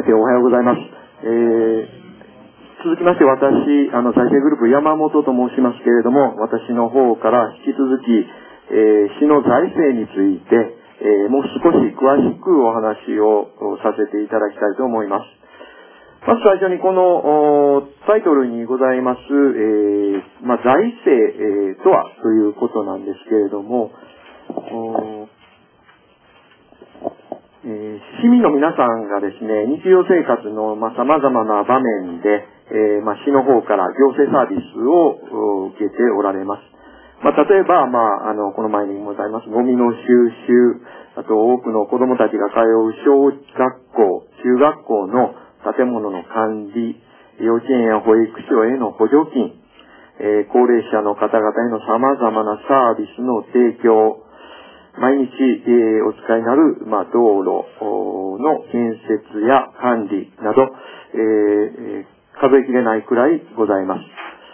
おはようございます。続きまして私、財政グループ山本と申しますけれども、私の方から引き続き、市の財政について、もう少し詳しくお話をさせていただきたいと思います。まず最初にこのタイトルにございます、財政、とはということなんですけれども、市民の皆さんがですね、日常生活の様々な場面で、市の方から行政サービスを受けておられます。例えば、この前にございます、ゴミの収集、あと多くの子供たちが通う小学校、中学校の建物の管理、幼稚園や保育所への補助金、高齢者の方々への様々なサービスの提供、毎日、お使いになる、道路の建設や管理など、数えきれないくらいございます。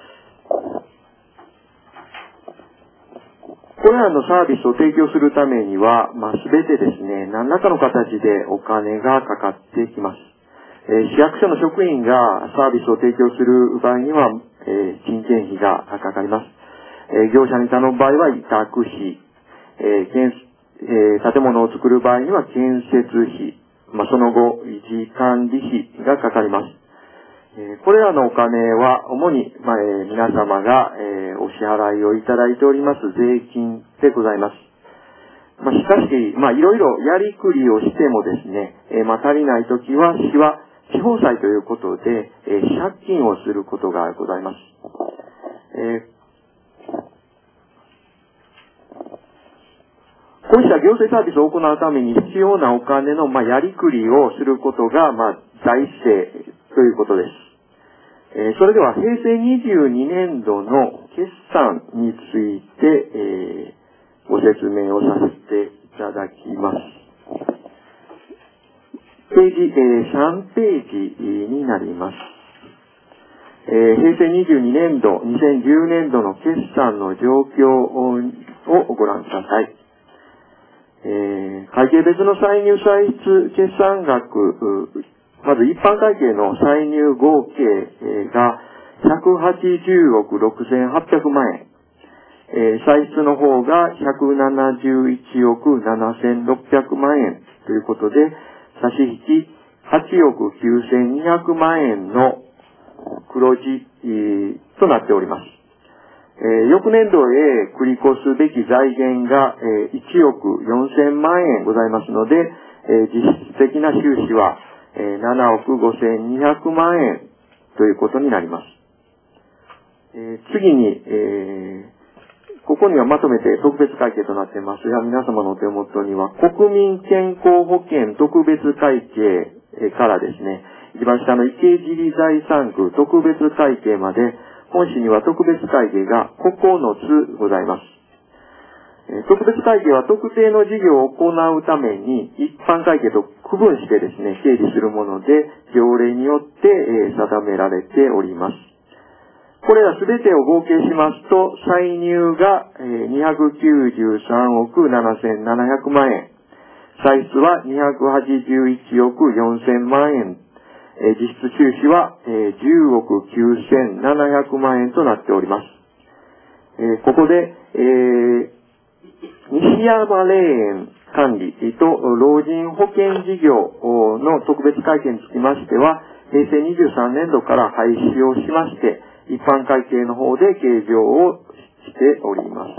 これらのサービスを提供するためには、すべてですね、何らかの形でお金がかかってきます。市役所の職員がサービスを提供する場合には、人件費がかかります。業者に頼む場合は委託費、建物を作る場合には建設費、その後維持管理費がかかります。これらのお金は主に、皆様が、お支払いをいただいております税金でございます。しかし、いろいろやりくりをしてもですね、足りないときは市は地方債ということで、借金をすることがございます。こうした行政サービスを行うために必要なお金の、やりくりをすることが、財政ということです。それでは平成22年度の決算について、ご説明をさせていただきます。ページ、3ページになります。平成22年度、2010年度の決算の状況をご覧ください。会計別の歳入歳出決算額、まず一般会計の歳入合計が180億6800万円。歳出の方が171億7600万円ということで、差し引き8億9200万円の黒字となっております。翌年度へ繰り越すべき財源が1億4000万円ございますので、実質的な収支は7億5200万円ということになります。次に、ここにはまとめて特別会計となっていますが、皆様のお手元には国民健康保険特別会計からですね、一番下の池尻財産区特別会計まで、本市には特別会計が9つございます。特別会計は特定の事業を行うために一般会計と区分してですね、整理するもので、条例によって定められております。これらすべてを合計しますと、歳入が293億7700万円、歳出は281億4000万円、実質収支は10億9700万円となっております。ここで、西山霊園管理と老人保険事業の特別会計につきましては、平成23年度から廃止をしまして、一般会計の方で計上をしております。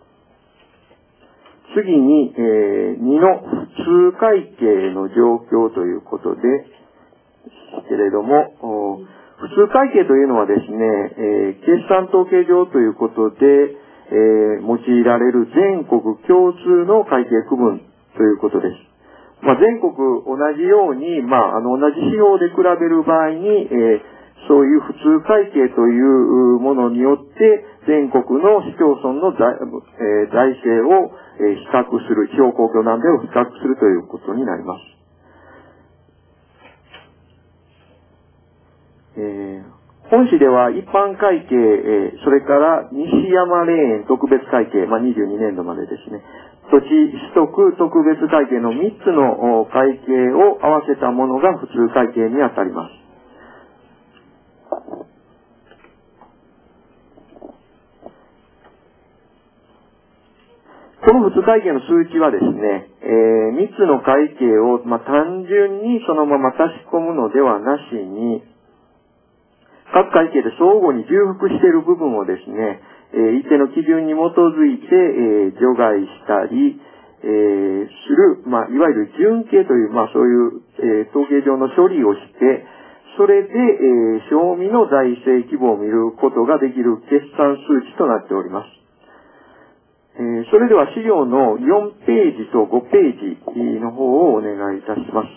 次に、2の普通会計の状況ということで、けれども、普通会計というのはですね、決算統計上ということで、用いられる全国共通の会計区分ということです。全国同じように、同じ指標で比べる場合に、そういう普通会計というものによって、全国の市町村の財政を比較する、地方公共南米を比較するということになります。本市では一般会計、それから西山霊園特別会計、22年度までですね、 土地取得特別会計の3つの会計を合わせたものが普通会計にあたります。この普通会計の数値はですね、3つの会計を、単純にそのまま足し込むのではなしに、各会計で相互に重複している部分をですね、一定の基準に基づいて、除外したり、する、いわゆる準計という、そういう、統計上の処理をして、それで、賞味の財政規模を見ることができる決算数値となっております。それでは資料の4ページと5ページの方をお願いいたします。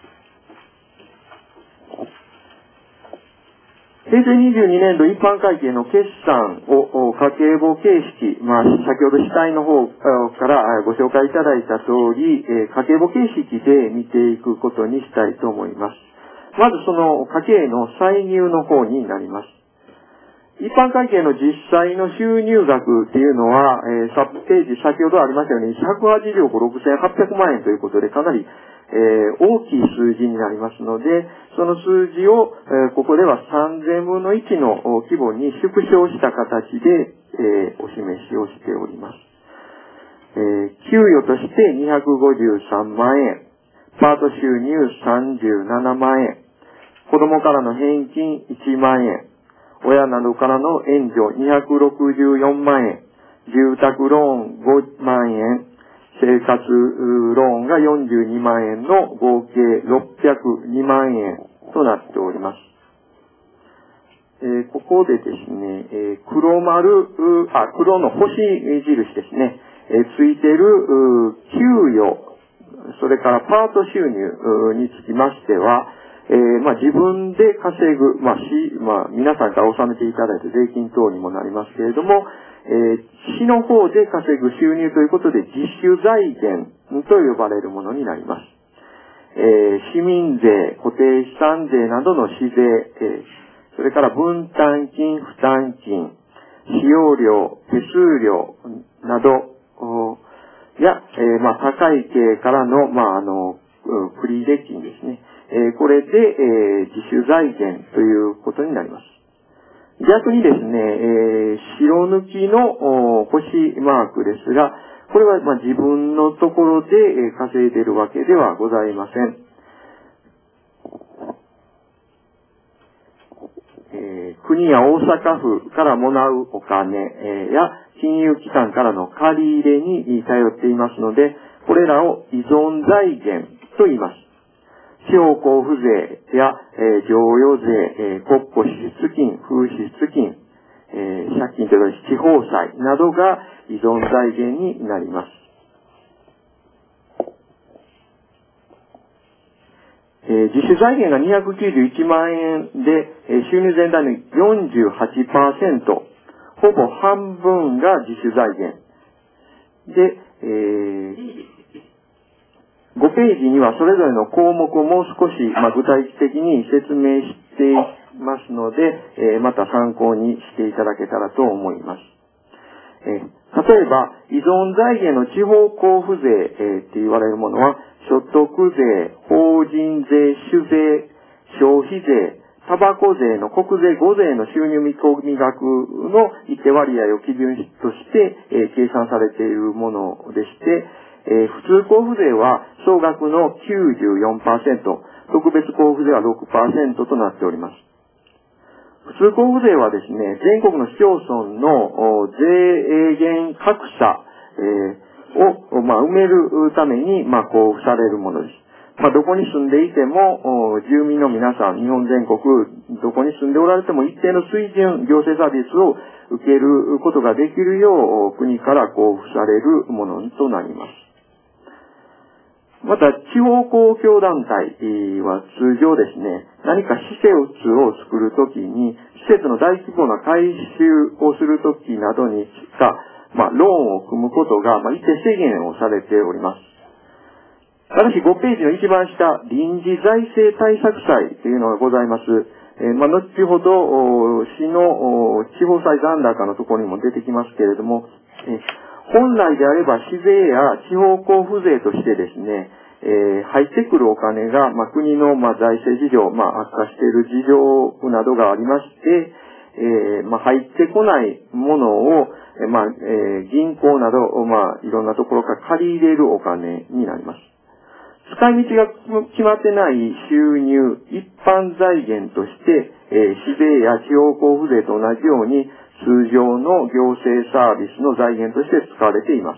平成22年度一般会計の決算を家計簿形式、先ほど司会の方からご紹介いただいた通り、家計簿形式で見ていくことにしたいと思います。まずその家計の歳入の方になります。一般会計の実際の収入額っていうのは、ページ先ほどありましたように180億6800万円ということでかなり大きい数字になりますので、その数字を、ここでは3000分の1の規模に縮小した形で、お示しをしております。給与として253万円、パート収入37万円、子供からの返金1万円、親などからの援助264万円、住宅ローン5万円、生活ローンが42万円の合計602万円となっております。ここでですね、黒の星印ですね、ついている給与、それからパート収入につきましては、自分で稼ぐ、皆さんから納めていただいた税金等にもなりますけれども、市の方で稼ぐ収入ということで自主財源と呼ばれるものになります。市民税、固定資産税などの市税、それから分担金、負担金、使用料、手数料などや、他会計からの、繰入金ですね。これで、自主財源ということになります。逆にですね、白抜きの星マークですが、これは自分のところで稼いでいるわけではございません。国や大阪府からもらうお金や金融機関からの借り入れに頼っていますので、これらを依存財源と言います。地方交付税や、譲与税、国庫支出金、風支出金、借金というか地方債などが依存財源になります。自主財源が291万円で、収入全体の 48%、ほぼ半分が自主財源。で、5ページにはそれぞれの項目をもう少し、具体的に説明していますので、また参考にしていただけたらと思います。例えば、依存財源の地方交付税って言われるものは、所得税、法人税、酒税、消費税、タバコ税の国税5税の収入見込み額の一定割合を基準として、計算されているものでして、普通交付税は総額の 94%、特別交付税は 6% となっております。普通交付税はですね、全国の市町村の税源格差を埋めるために交付されるものです。どこに住んでいても、住民の皆さん、日本全国、どこに住んでおられても一定の水準、行政サービスを受けることができるよう、国から交付されるものとなります。また、地方公共団体は通常ですね、何か施設を作るときに、施設の大規模な改修をするときなどにしか、ローンを組むことが、一定制限をされております。ただし5ページの一番下、臨時財政対策債というのがございます。後ほど、市の地方債残高のところにも出てきますけれども、 本来であれば市税や地方交付税としてですね、入ってくるお金が、国の、財政事情、悪化している事情などがありまして、入ってこないものを、銀行など、いろんなところから借り入れるお金になります。使い道が決まってない収入、一般財源として、市税や地方交付税と同じように、通常の行政サービスの財源として使われています。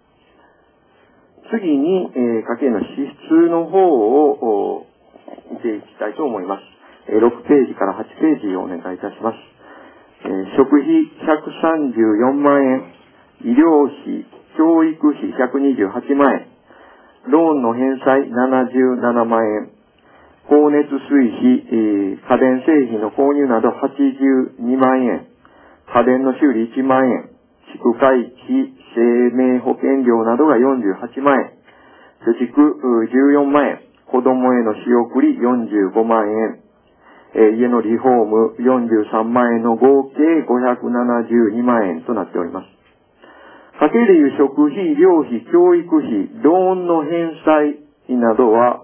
次に、家計の支出の方を見ていきたいと思います。6ページから8ページをお願いいたします。食費134万円、医療費、教育費128万円、ローンの返済77万円、光熱水費、家電製品の購入など82万円、家電の修理1万円、地区会費、生命保険料などが48万円、貯蓄14万円、子供への仕送り45万円、家のリフォーム43万円の合計572万円となっております。家計でいう食費、医療費、教育費、ローンの返済などは、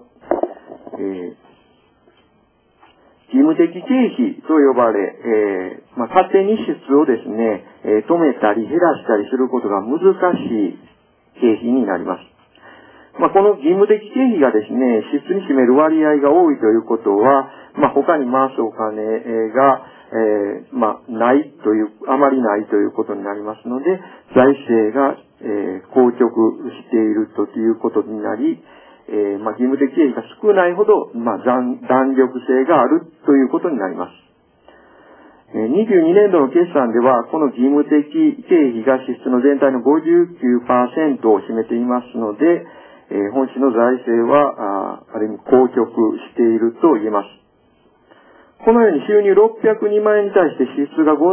義務的経費と呼ばれ、勝手に支出をですね、止めたり減らしたりすることが難しい経費になります。この義務的経費がですね、支出に占める割合が多いということは、他に回すお金が、ないという、あまりないということになりますので、財政が、硬直しているということになり、義務的経費が少ないほど、弾力性があるということになります。22年度の決算では、この義務的経費が支出の全体の 59% を占めていますので、本市の財政は、ある意味硬直していると言えます。このように収入602万円に対して支出が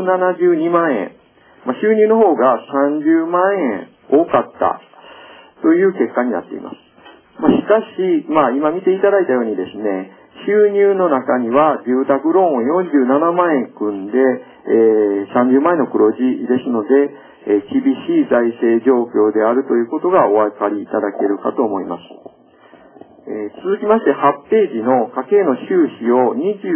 572万円、収入の方が30万円多かったという結果になっています。しかし、今見ていただいたようにですね、収入の中には住宅ローンを47万円組んで、30万円の黒字ですので、厳しい財政状況であるということがお分かりいただけるかと思います。続きまして8ページの家計の収支を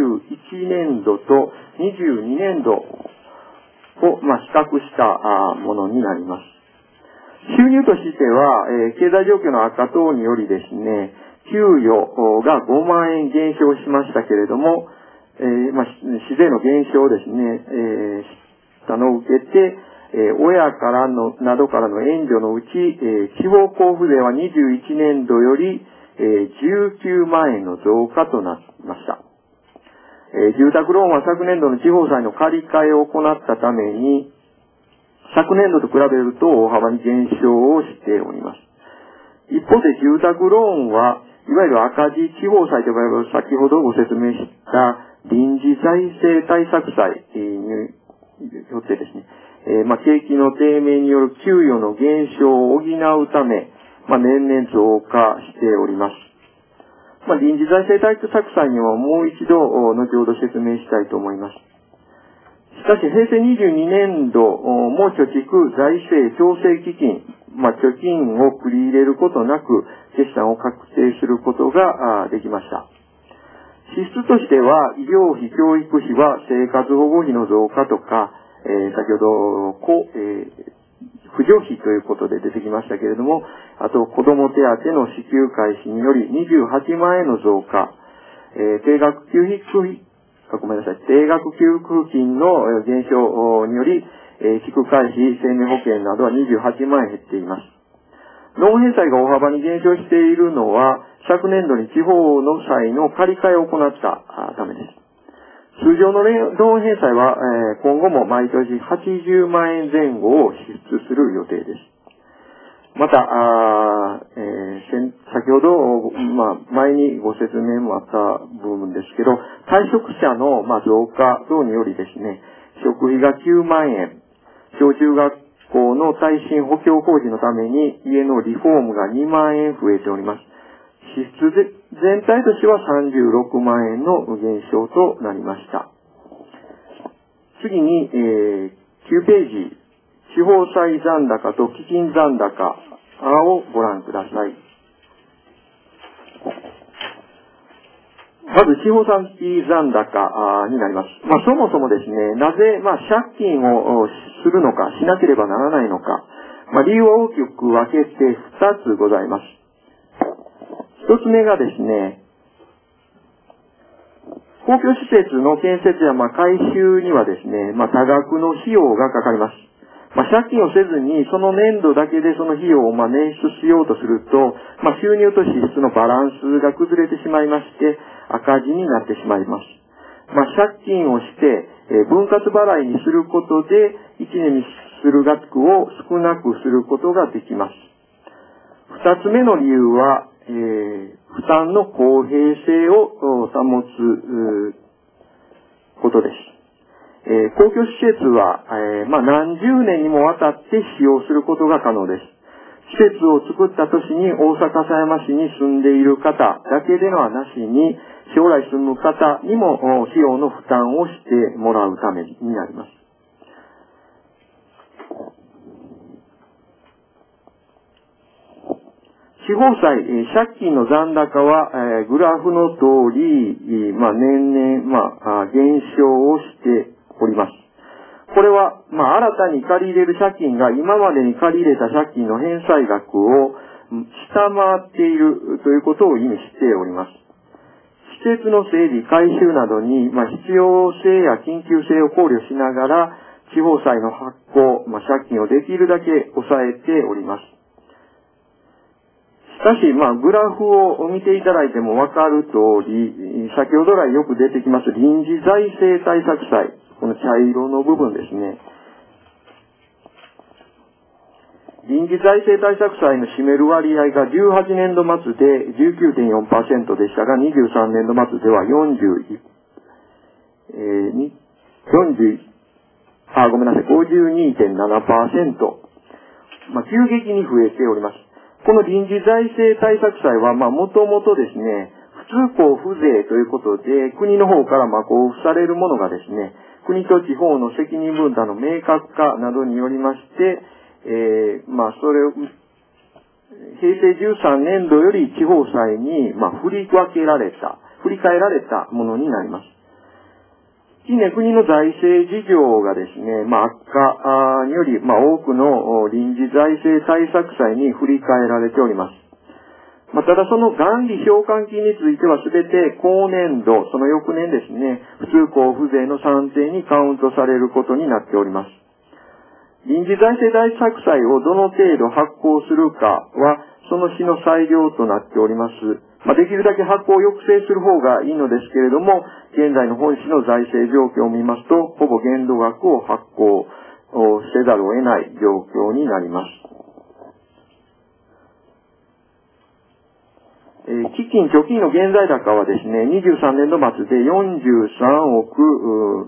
21年度と22年度を、比較したものになります。収入としては、経済状況の悪化等によりですね、給与が5万円減少しましたけれども、市税の減少をですね、したのを受けて、親からの、などからの援助のうち、地方交付税は21年度より、19万円の増加となりました。住宅ローンは昨年度の地方債の借り換えを行ったために、昨年度と比べると大幅に減少をしております。一方で住宅ローンは、いわゆる赤字地方債と呼ばれる先ほどご説明した臨時財政対策債によってですね、景気の低迷による給与の減少を補うため、年々増加しております。臨時財政対策債にはもう一度、後ほど説明したいと思います。しかし、平成22年度も貯蓄財政調整基金、貯金を繰り入れることなく、決算を確定することができました。支出としては、医療費、教育費は生活保護費の増加とか、先ほど、扶助費ということで出てきましたけれども、あと、子ども手当の支給開始により28万円の増加、定額給付金の減少により、地区会費、生命保険などは28万円減っています。ローン返済が大幅に減少しているのは、昨年度に地方の債の借り換えを行ったためです。通常のローン返済は、今後も毎年80万円前後を支出する予定です。また、先ほど、前にご説明もあった部分ですけど、退職者の、増加等によりですね、食費が9万円、小中学校の耐震補強工事のために家のリフォームが2万円増えております。支出全体としては36万円の減少となりました。次に、9ページ、 地方債残高と基金残高をご覧ください。まず、地方債残高になります。そもそもですね、なぜ、借金をするのか、しなければならないのか、理由は大きく分けて2つございます。1つ目がですね、公共施設の建設や改修にはですね、多額の費用がかかります。借金をせずに、その年度だけでその費用を捻出しようとすると、収入と支出のバランスが崩れてしまいまして、赤字になってしまいます。借金をして、分割払いにすることで、1年にする額を少なくすることができます。2つ目の理由は、負担の公平性を保つことです。公共施設は、何十年にもわたって使用することが可能です。施設を作った年に大阪狭山市に住んでいる方だけではなしに、将来住む方にも費用の負担をしてもらうためになります。地方債、借金の残高は、グラフの通り、年々、減少をしております。これは、新たに借り入れる借金が今までに借り入れた借金の返済額を下回っているということを意味しております。施設の整備、改修などに、必要性や緊急性を考慮しながら、地方債の発行、借金をできるだけ抑えております。しかし、グラフを見ていただいてもわかる通り、先ほど来よく出てきます臨時財政対策債、この茶色の部分ですね。臨時財政対策債の占める割合が18年度末で 19.4% でしたが、23年度末では52.7%、急激に増えております。この臨時財政対策債は、もともとですね、普通交付税ということで、国の方から交付されるものがですね、国と地方の責任分担の明確化などによりまして、それを、平成13年度より地方債に、振り替えられたものになります。近年国の財政事情がですね、悪化により、多くの臨時財政対策債に振り替えられております。ただその元利償還金についてはすべて後年度、その翌年ですね、普通交付税の算定にカウントされることになっております。臨時財政対策債をどの程度発行するかは、その市の裁量となっております。できるだけ発行を抑制する方がいいのですけれども、現在の本市の財政状況を見ますと、ほぼ限度額を発行せざるを得ない状況になります。基金、貯金の現在高はですね、23年度末で43億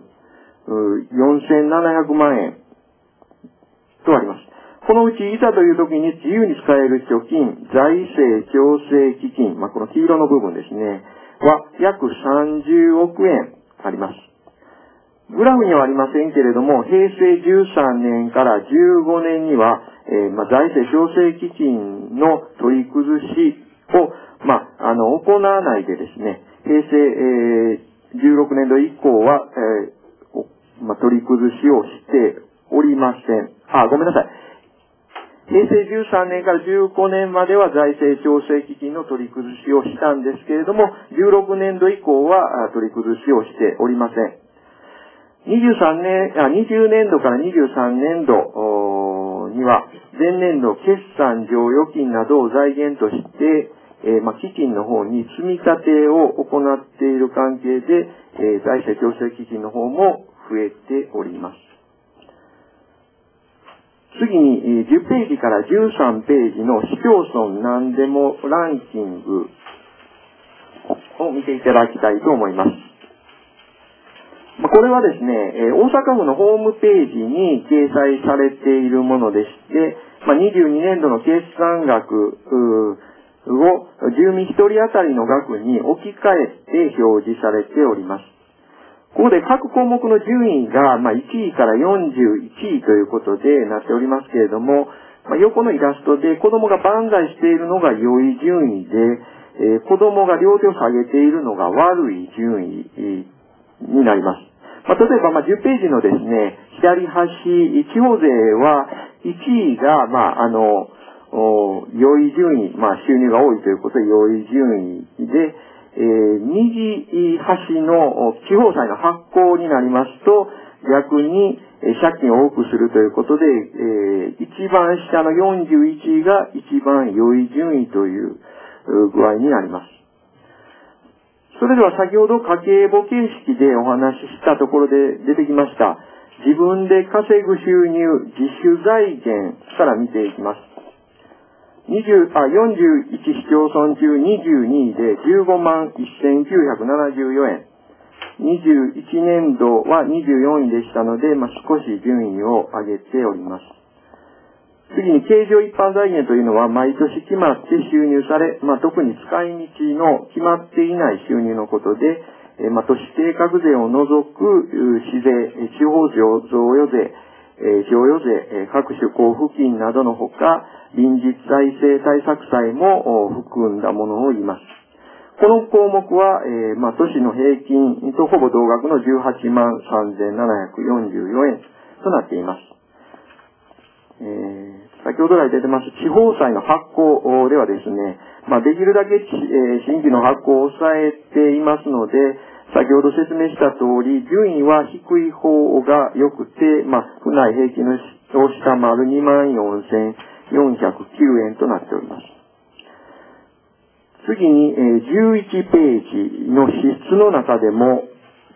4700万円とあります。このうちいざという時に自由に使える貯金、財政調整基金、この黄色の部分ですね、は約30億円あります。グラフにはありませんけれども、平成13年から15年には、財政調整基金の取り崩しを、行わないでですね、平成、16年度以降は、取り崩しをしておりません。ごめんなさい。平成13年から15年までは財政調整基金の取り崩しをしたんですけれども、16年度以降は取り崩しをしておりません。20年度から23年度には、前年度決算剰余金などを財源として、基金の方に積み立てを行っている関係で、財政調整基金の方も増えております。次に10ページから13ページの市町村何でもランキングを見ていただきたいと思います。これはですね、大阪府のホームページに掲載されているものでして、22年度の決算額を住民一人当たりの額に置き換えて表示されております。 ここで各項目の順位が、1位から41位ということでなっておりますけれども、横のイラストで子供が万歳しているのが良い順位で、子供が両手を下げているのが悪い順位になります。例えば、10ページのですね、左端、地方税は1位が、良い順位、収入が多いということで良い順位で、右端の地方債の発行になりますと、逆に借金を多くするということで、一番下の41位が一番良い順位という具合になります。それでは先ほど家計簿形式でお話ししたところで出てきました、自分で稼ぐ収入、自主財源から見ていきます。41市町村中22位で15万1974円。21年度は24位でしたので、少し順位を上げております。次に経常一般財源というのは毎年決まって収入され、特に使い道の決まっていない収入のことで、都市計画税を除く市税、地方贈与税、譲与税、各種交付金などのほか、臨時財政対策債も含んだものを言います。この項目は、都市の平均とほぼ同額の18万3744円となっています。先ほど来出てます地方債の発行ではですね、できるだけ新規の発行を抑えていますので、先ほど説明した通り、順位は低い方が良くて、府内平均を下回る24,409円となっております。次に、11ページの支出の中でも、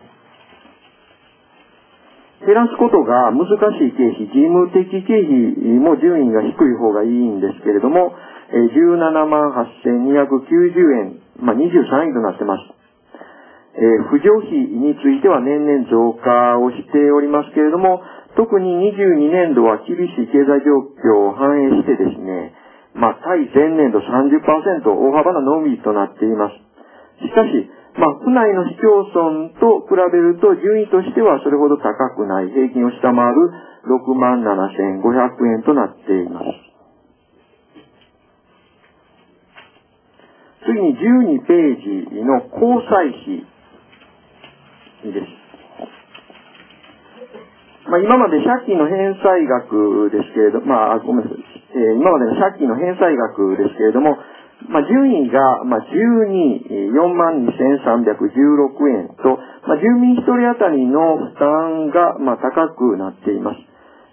減らすことが難しい経費、事務的経費も順位が低い方がいいんですけれども、17万8290円、23位となっています。扶助費については年々増加をしておりますけれども、特に22年度は厳しい経済状況を反映してですね、対前年度 30% 大幅な伸びとなっています。しかし、府内の市町村と比べると順位としてはそれほど高くない、平均を下回る67,500円となっています。次に12ページの交際費です。今まで借金の返済額ですけれど、ごめんなさい。今までの借金の返済額ですけれども、順位が、12、42,316円と、住民一人当たりの負担が、高くなっています。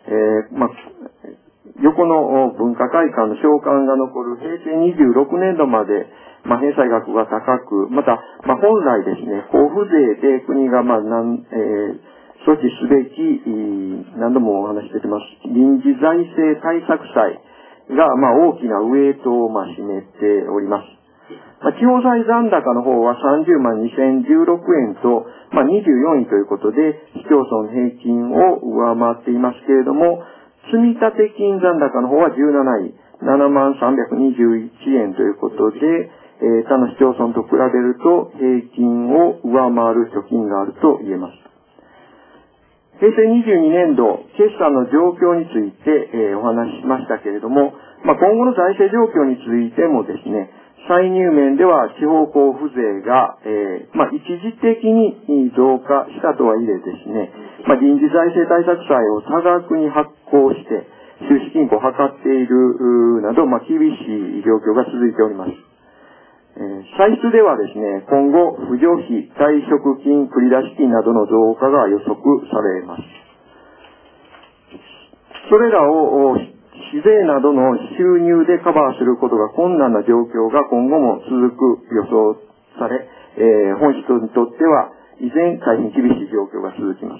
横の文化会館の償還が残る平成26年度まで、返済額が高く、また、本来ですね、交付税で国が、措置すべき、何度もお話ししています、臨時財政対策債が、大きなウエイトを、占めております。地方債残高の方は30万2016円と、24位ということで、市町村平均を上回っていますけれども、積立金残高の方は17位、7万321円ということで、他の市町村と比べると平均を上回る貯金があると言えます。平成22年度、決算の状況について、お話ししましたけれども、今後の財政状況についてもですね、歳入面では地方交付税が、一時的に増加したとはいえですね、臨時財政対策債を多額に発行して、収支均衡を図っているなど、厳しい状況が続いております。歳出ではですね、今後、扶助費、退職金、繰出金などの増加が予測されます。それらを市税などの収入でカバーすることが困難な状況が今後も続く予想され、本市にとっては依然大変厳しい状況が続きます。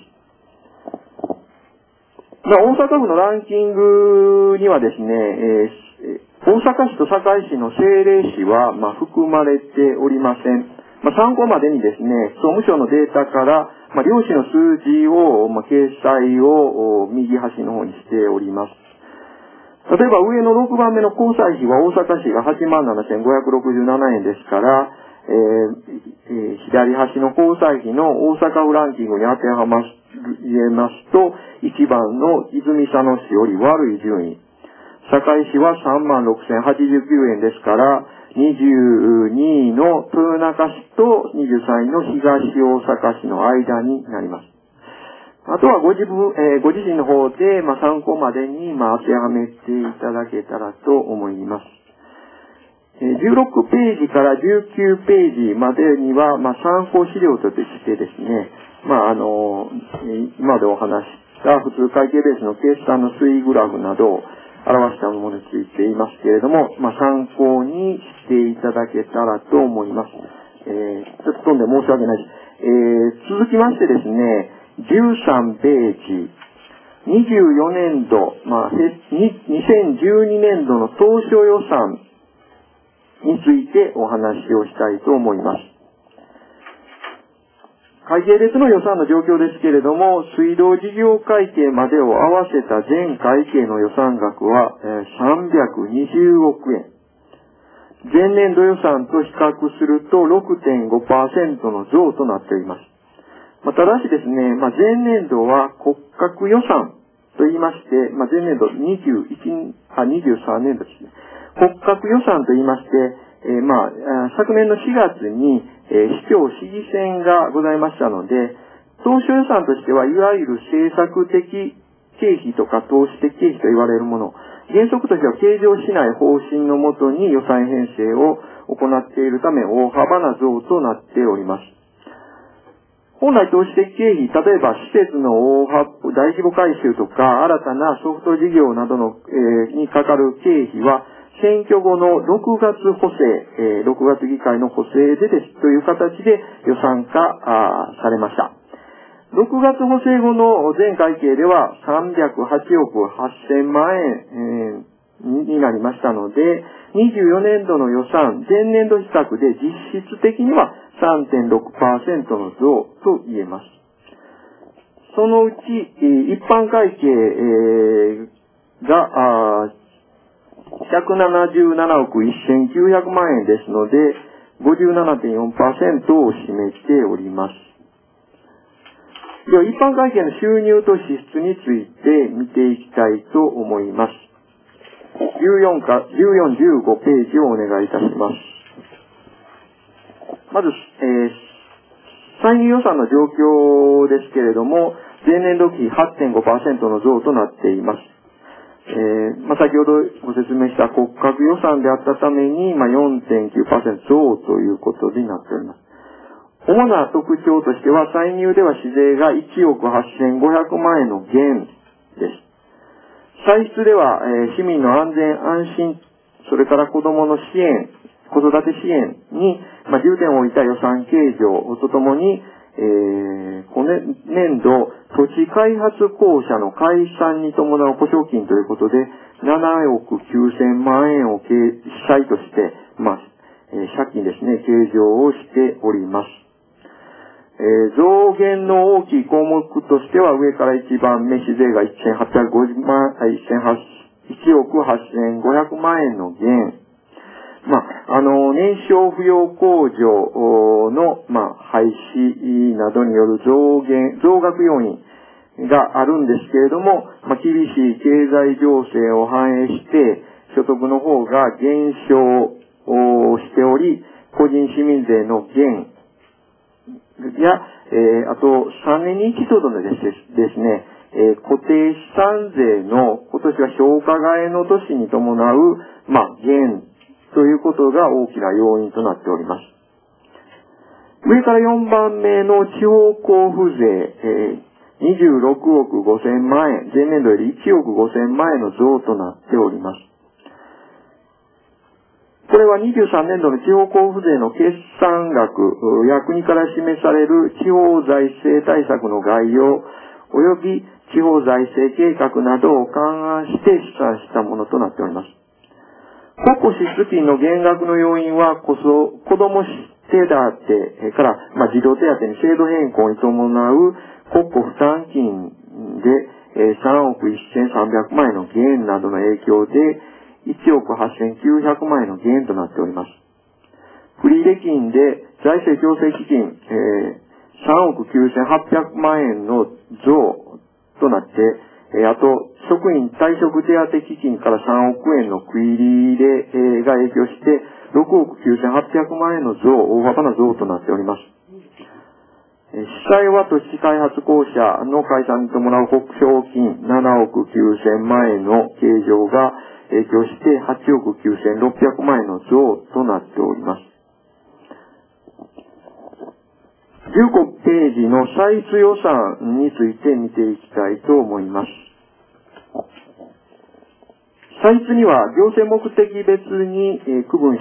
大阪府のランキングにはですね、大阪市と堺市の政令市は、含まれておりません。参考までにですね、総務省のデータから、両市の数字を、掲載を右端の方にしております。例えば上の6番目の交際費は大阪市が87,567円ですから、 左端の交際費の大阪府ランキングに当てはまえますと、1番の泉佐野市より悪い順位。堺市は36,089円ですから、22位の豊中市と23位の東大阪市の間になります。あとはご自身の方で、参考までに、当てはめていただけたらと思います。16ページから19ページまでには、参考資料としてですね、今までお話した普通会計ベースの決算の推移グラフなどを表したものについて言いますけれども、参考にしていただけたらと思います。ちょっと飛んで申し訳ないです。続きましてですね、13ページ、24年度、2012年度の当初予算についてお話をしたいと思います。会計別の予算の状況ですけれども、水道事業会計までを合わせた全会計の予算額は320億円。前年度予算と比較すると 6.5% の増となっております。ただしですね、前年度は骨格予算と言いまして、前年度23年度ですね。骨格予算と言いまして、昨年の4月に、市長市議選がございましたので、当初予算としては、いわゆる政策的経費とか投資的経費と言われるもの、原則としては計上しない方針のもとに予算編成を行っているため、大幅な増となっております。本来投資的経費、例えば施設の大規模改修とか、新たなソフト事業などの、にかかる経費は、選挙後の6月補正、6月議会の補正でという形で予算化されました。6月補正後の全会計では308億8000万円になりましたので、24年度の予算、前年度比較で実質的には 3.6% の増と言えます。そのうち、一般会計が177億1900万円ですので、57.4% を占めております。では、一般会計の収入と支出について見ていきたいと思います。14、15ページをお願いいたします。まず、歳入予算の状況ですけれども、前年度比 8.5% の増となっています。先ほどご説明した骨格予算であったために、4.9% 増ということになっております。主な特徴としては、歳入では市税が1億8500万円の減です。歳出では、市民の安全安心、それから子どもの支援、子育て支援に、重点を置いた予算計上とともに、今年度、土地開発公社の解散に伴う保証金ということで、7億9000万円を記載として、借金ですね、計上をしております。増減の大きい項目としては、上から1番目、市税が1億8500万円の減。年少扶養控除の、廃止などによる増額要因があるんですけれども、厳しい経済情勢を反映して、所得の方が減少しており、個人市民税の減や、あと3年に一度のですね、固定資産税の今年は評価替えの年に伴う、減ということが大きな要因となっております。上から4番目の地方交付税、26億5000万円、前年度より1億5000万円の増となっております。これは23年度の地方交付税の決算額や国から示される地方財政対策の概要及び地方財政計画などを勘案して試算したものとなっております。国庫支出金の減額の要因は子ども手当から、児童手当に制度変更に伴う国庫負担金で3億1300万円の減などの影響で1億8900万円の減となっております。 繰入金で財政調整基金、3億9800万円の増となって、あと、職員退職手当基金から3億円の繰入れが影響して、6億9800万円の増、大幅な増となっております。司祭は都市開発公社の解散に伴う国償金7億9000万円の計上が影響して8億9600万円の増となっております。15ページの歳出予算について見ていきたいと思います。歳出には行政目的別に区分して、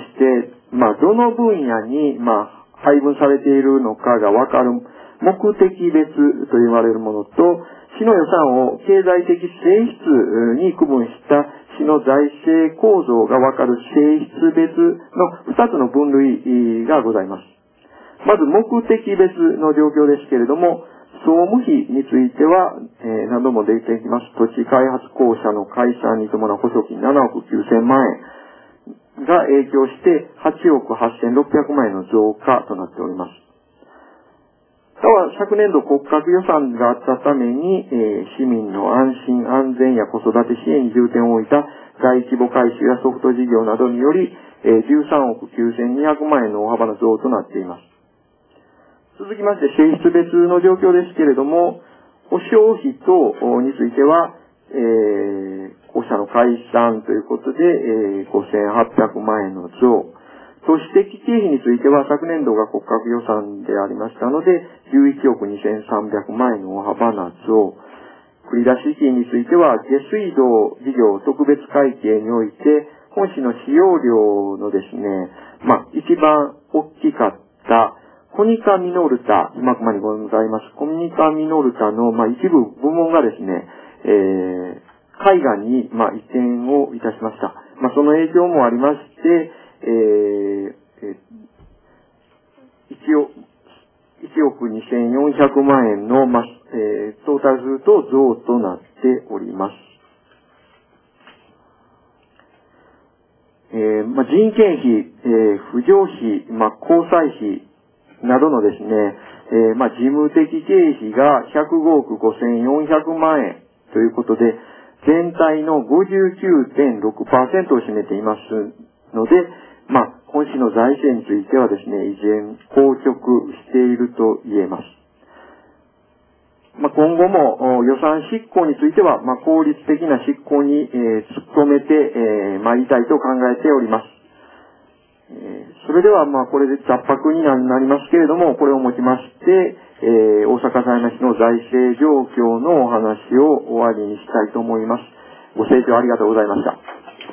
どの分野に配分されているのかがわかる目的別と言われるものと、市の予算を経済的性質に区分した市の財政構造がわかる性質別の2つの分類がございます。まず目的別の状況ですけれども、総務費については、何度も出てきます。土地開発公社の解散に伴う補助金7億9000万円が影響して8億8600万円の増加となっております。他は昨年度骨格予算があったために、市民の安心安全や子育て支援に重点を置いた大規模改修やソフト事業などにより、13億9200万円の大幅な増となっています。続きまして、性質別の状況ですけれども、保証費等については、公社の解散ということで、5800万円の増。都市的経費については、昨年度が骨格予算でありましたので、11億2300万円の大幅な増。繰り出し金については、下水道事業特別会計において、本市の使用量のですね、一番大きかった、コニカミノルタ、今熊にございます、コニカミノルタの、一部部門がですね、海岸に、移転をいたしました。その影響もありまして、1億2400万円の、トータルすると増となっております。人件費、扶助費、交際費などのですね、事務的経費が105億5400万円ということで、全体の 59.6% を占めていますので、本市の財政についてはですね、依然硬直していると言えます。今後も予算執行については、効率的な執行に努めて参りたいと考えております。それではこれで雑白になりますけれども、これをもちまして、大阪狭山市の財政状況のお話を終わりにしたいと思います。ご清聴ありがとうございました。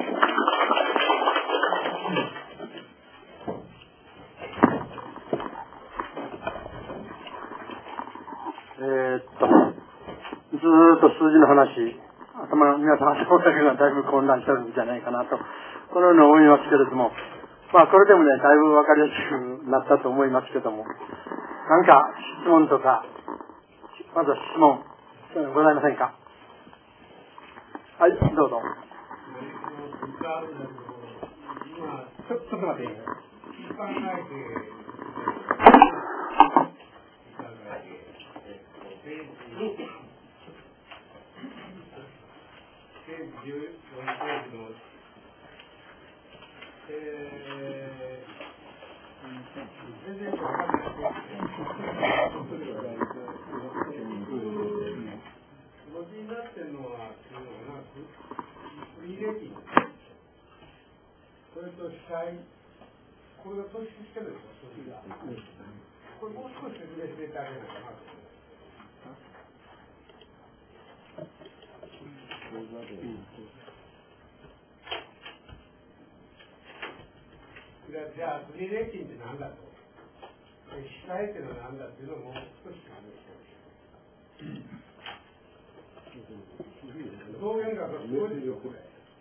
ずーっと数字の話、皆さん頭だけがだいぶ混乱してるんじゃないかなと、このように思いますけれども、これでもね、だいぶ分かりやすくなったと思いますけども、何か質問とか、まずは質問、ございませんか？はい、どうぞ。ちょっと待って。 これが投資してるでしょ、投資が。これもう少し説明していただけないかなと思います。じゃあ、売礼金って何だと。支払いっていうのは何だっていうのをもう少し説明してほしい。増減額がすごいですよ、これ。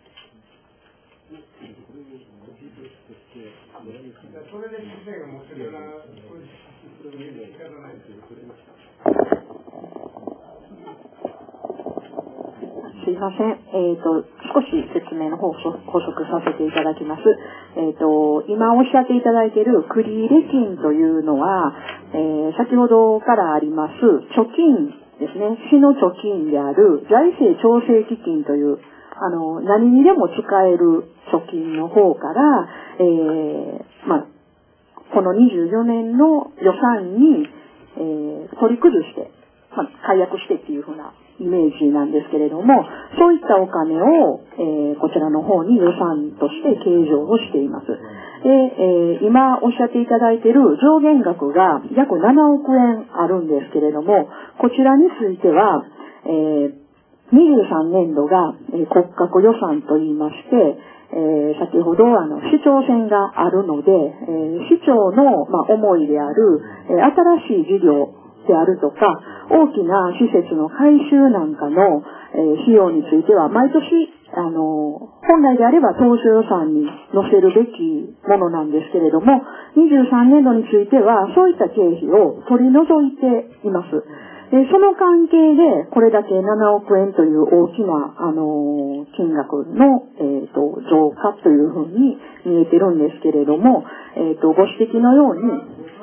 それで先生が持ってるような、そういう仕方ないですよ。 支いません。少し説明の方を補足させていただきます。今おっしゃっていただいている繰入金というのは、先ほどからあります貯金ですね。市の貯金である財政調整基金という、何にでも使える貯金の方から、この24年の予算に、取り崩して、解約してっていうふうなイメージなんですけれども、そういったお金を、こちらの方に予算として計上をしています。で、今おっしゃっていただいている上限額が約7億円あるんですけれども、こちらについては、23年度が、骨格予算といいまして、先ほど市長選があるので、市長の、思いである、新しい事業であるとか、大きな施設の改修なんかの、費用については毎年、本来であれば当初予算に載せるべきものなんですけれども、23年度についてはそういった経費を取り除いています。その関係で、これだけ7億円という大きな、金額の、増加というふうに見えてるんですけれども、ご指摘のように、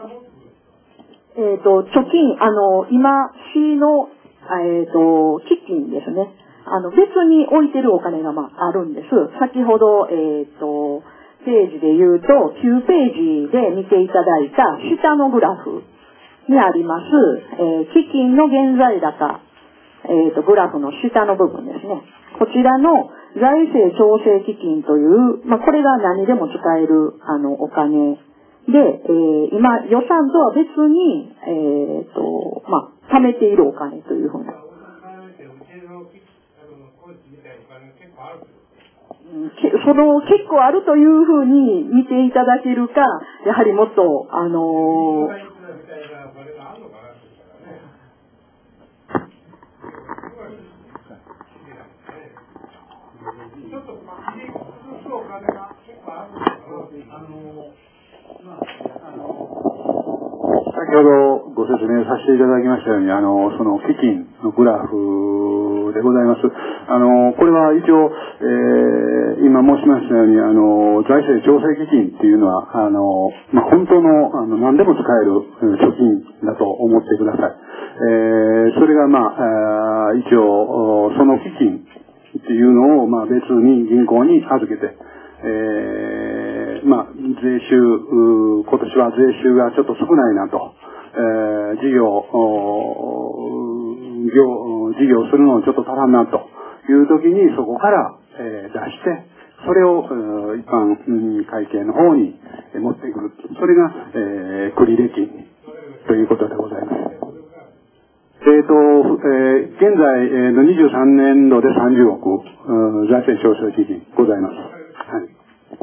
貯金、今、市の、基金ですね。別に置いてるお金が、あるんです。先ほど、ページで言うと、9ページで見ていただいた下のグラフにあります、基金の現在高、グラフの下の部分ですね。こちらの財政調整基金という、これが何でも使える、お金で、今、予算とは別に、貯めているお金というふうな。結構あるというふうに見ていただけるか、やはりもっと、 先ほどご説明させていただきましたように、その基金のグラフでございます。これは一応、今申しましたように、財政調整基金っていうのは、本当の、何でも使える貯金だと思ってください。それが一応、その基金っていうのを、別に銀行に預けて、税収、今年は税収がちょっと少ないなと、事業するのにちょっと足らんなという時にそこから、出して、それを、一般会計の方に持ってくる。それが、繰入金ということでございます。現在の23年度で30億、財政調整基金ございます。はい。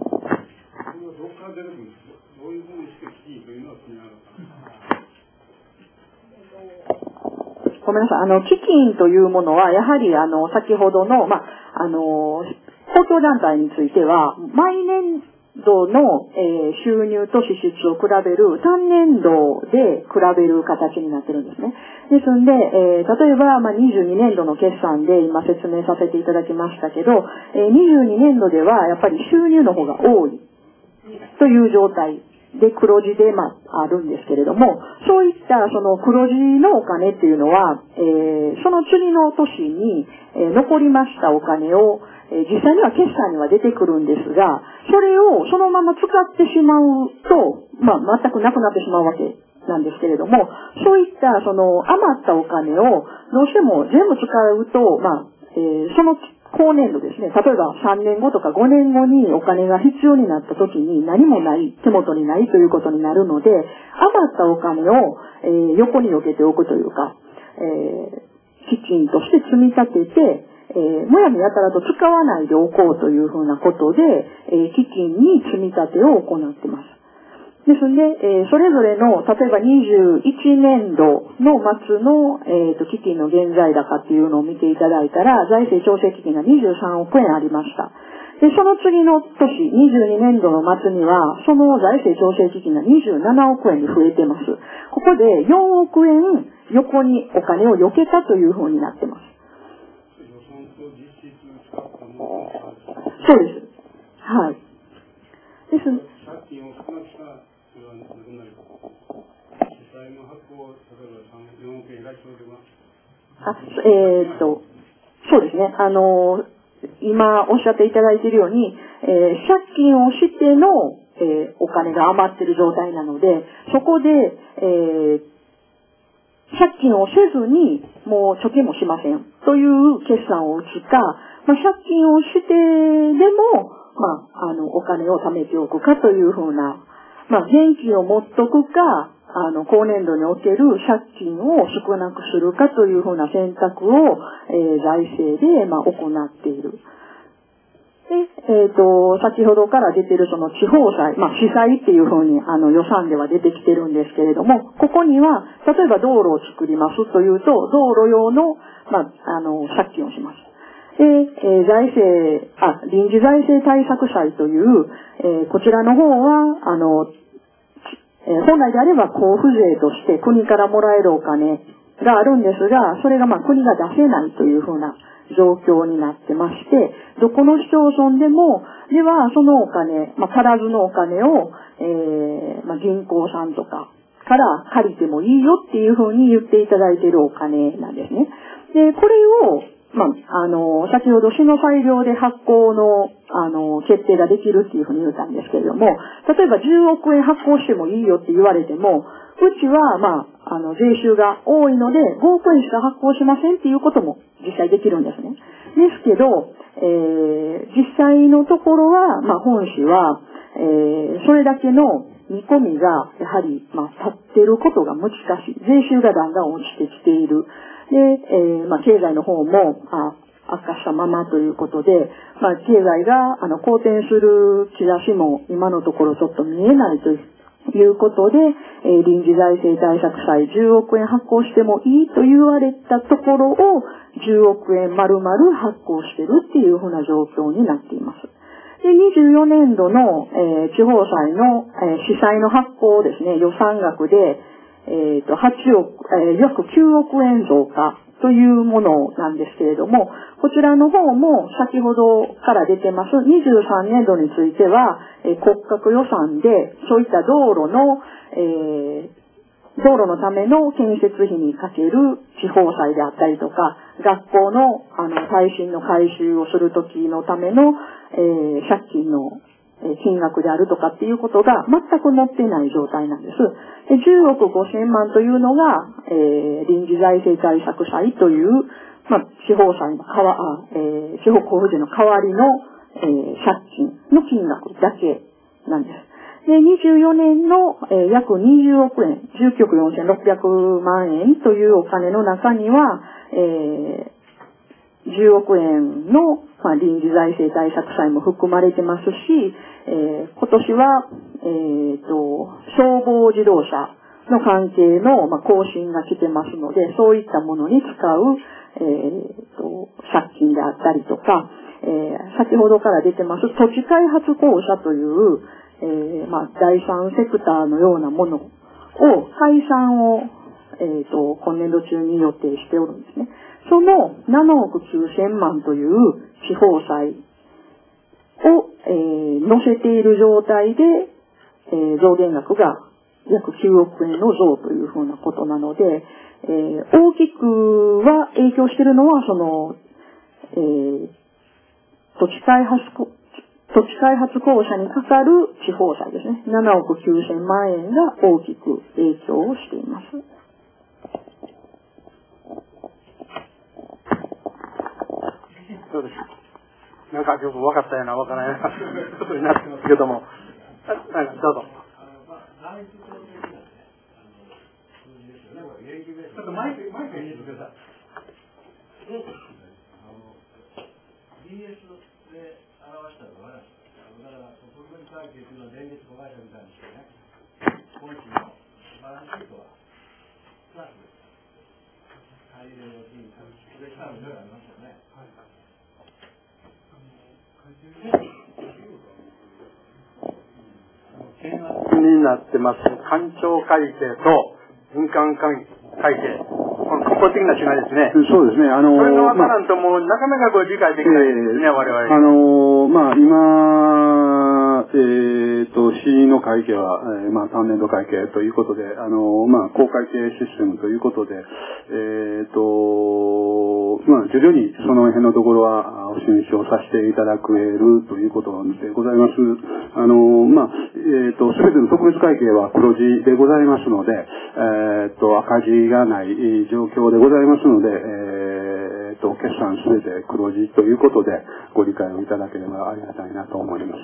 ごめんなさい。基金というものは、やはり先ほどの、公共団体については、毎年度の、収入と支出を比べる単年度で比べる形になってるんですね。ですんで、例えば、22年度の決算で今説明させていただきましたけど、22年度ではやっぱり収入の方が多いという状態で黒字であるんですけれども、そういったその黒字のお金っていうのは、その次の年に、残りましたお金を、実際には決算には出てくるんですが、それをそのまま使ってしまうと、全くなくなってしまうわけなんですけれども、そういったその余ったお金をどうしても全部使うと、その後年度ですね、例えば3年後とか5年後にお金が必要になった時に何もない、手元にないということになるので、余ったお金を、横に避けておくというか、基金として積み立てて、むやみやたらと使わないでおこうというふうなことで、基金に積み立てを行っています。ですので、それぞれの、例えば21年度の末の、基金の現在高っていうのを見ていただいたら、財政調整基金が23億円ありました。で、その次の年、22年度の末には、その財政調整基金が27億円に増えてます。ここで4億円横にお金を避けたというふうになってます。 そうです。はい。です。 借金を少なくしたら、それはなくなる。実際の発行、例えば4億円が生じます。 そうですね。今おっしゃっていただいているように、借金をしての、お金が余っている状態なので、そこで、借金をせずに、もう貯金もしませんという決算を打つか、借金をしてでも、お金を貯めておくかというふうな、現金を持っとくか、今年度における借金を少なくするかというふうな選択を、財政で、行っている。で、先ほどから出ているその地方債、市債っていうふうに予算では出てきてるんですけれども、ここには、例えば道路を作りますというと、道路用の、借金をします。で、臨時財政対策債という、こちらの方は、本来であれば交付税として国からもらえるお金があるんですが、それが国が出せないというふうな状況になってまして、どこの市町村でも、ではそのお金、足らずのお金を、銀行さんとかから借りてもいいよっていうふうに言っていただいているお金なんですね。で、これを、先ほど市の裁量で発行の、決定ができるっていうふうに言ったんですけれども、例えば10億円発行してもいいよって言われても、うちは、税収が多いので、5億円しか発行しませんっていうことも実際できるんですね。ですけど、実際のところは、本市は、それだけの見込みが、やはり、立っていることが難しい。税収がだんだん落ちてきている。で、経済の方も、悪化したままということで、経済が、好転する兆しも今のところちょっと見えないということで、臨時財政対策債10億円発行してもいいと言われたところを、10億円丸々発行してるっていうふうな状況になっています。で、24年度の、地方債の、市債の発行ですね、予算額で、約9億円増加というものなんですけれども、こちらの方も先ほどから出てます23年度については、骨格予算でそういった道路のための建設費にかける地方債であったりとか、学校の耐震の改修をするときのための、借金の金額であるとかっていうことが全く載っていない状態なんです。10億5000万というのが、臨時財政対策債という、地方債の地方交付税の代わりの、借金の金額だけなんです。で、24年の、約20億円、19億4600万円というお金の中には、10億円の、臨時財政対策債も含まれてますし、今年は、消防自動車の関係の、更新が来てますので、そういったものに使う、借金であったりとか、先ほどから出てます土地開発公社という、第三セクターのようなものを、解散を、今年度中に予定しておるんですね。その7億9000万という地方債を、載せている状態で、増減額が約9億円の増というふうなことなので、大きくは影響しているのは、その、土地開発公社にかかる地方債ですね。7億9000万円が大きく影響をしています。 そうです。なんかよく分かったような分からないようなことになってますけども。どうぞ。ちょっとマイク入れてください。 DS で表したのは、だから国分会計というのは電力子会社みたいにしてね、今期のバランスシートはプラスです。大量の金額、それからいろいろありますよね。 見学になってます官庁会計と民間会計、この根本的な違いですね。 そうですね。 それがわからんともうなかなか理解できないですね、我々。 今、市の会計は、単年度会計ということで、公会計システムということで、徐々にその辺のところはお示しをさせていただくるということでございます。すべての特別会計は黒字でございますので、赤字がない状況でございますので、決算すべて黒字ということでご理解をいただければありがたいなと思います。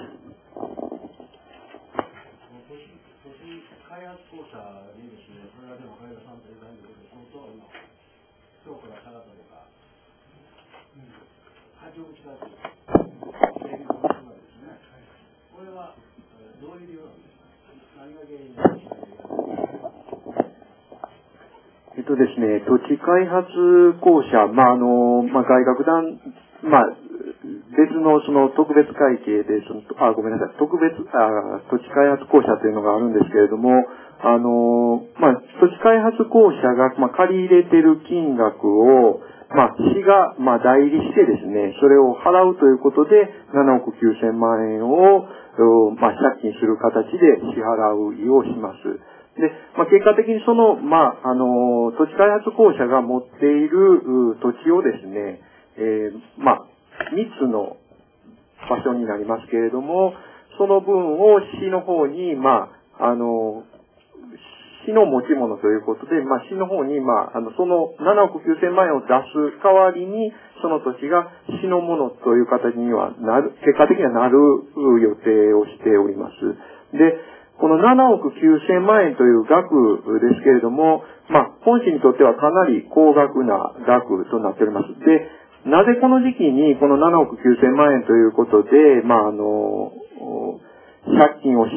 開発公社にですね、これはでも海田さんという感じで相当今評価が下がったとか、過剰値だとか、ですね。これはどういう理由なんですか？何が原因なんですか？ ですね、土地開発公社、外郭団、別のその特別会計で、ごめんなさい、土地開発公社というのがあるんですけれども、土地開発公社が、借り入れてる金額を、市が、代理してですね、それを払うということで、7億9000万円を、借金する形で支払いをします。で、結果的にその、土地開発公社が持っている土地をですね、3つの場所になりますけれども、その分を市の方に、市の持ち物ということで、市の方に、その7億9000万円を出す代わりに、その土地が市のものという形にはなる、結果的にはなる予定をしております。で、この7億9000万円という額ですけれども、本市にとってはかなり高額な額となっております。で、なぜこの時期にこの7億9000万円ということで、借金をして、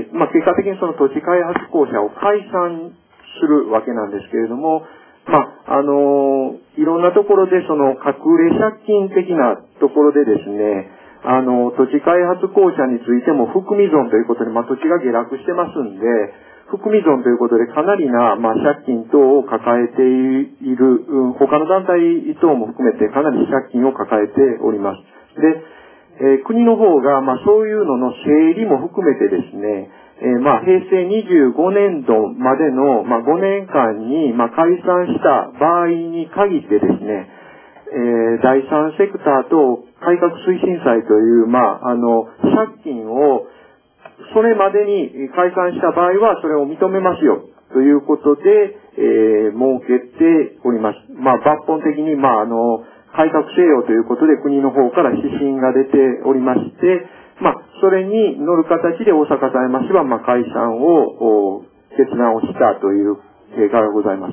結果的にその土地開発公社を解散するわけなんですけれども、いろんなところでその隠れ借金的なところでですね、土地開発公社についても含み損ということで、土地が下落してますんで、含み損ということでかなりな、借金等を抱えている、他の団体等も含めてかなり借金を抱えております。で、国の方が、そういうのの整理も含めてですね、平成25年度までの、5年間に、解散した場合に限ってですね、第三セクターと改革推進祭という、借金を、それまでに解散した場合は、それを認めますよ、ということで、設けております。抜本的に、改革せよということで国の方から指針が出ておりまして、それに乗る形で大阪狭山市は、解散を決断をしたという経過がございます。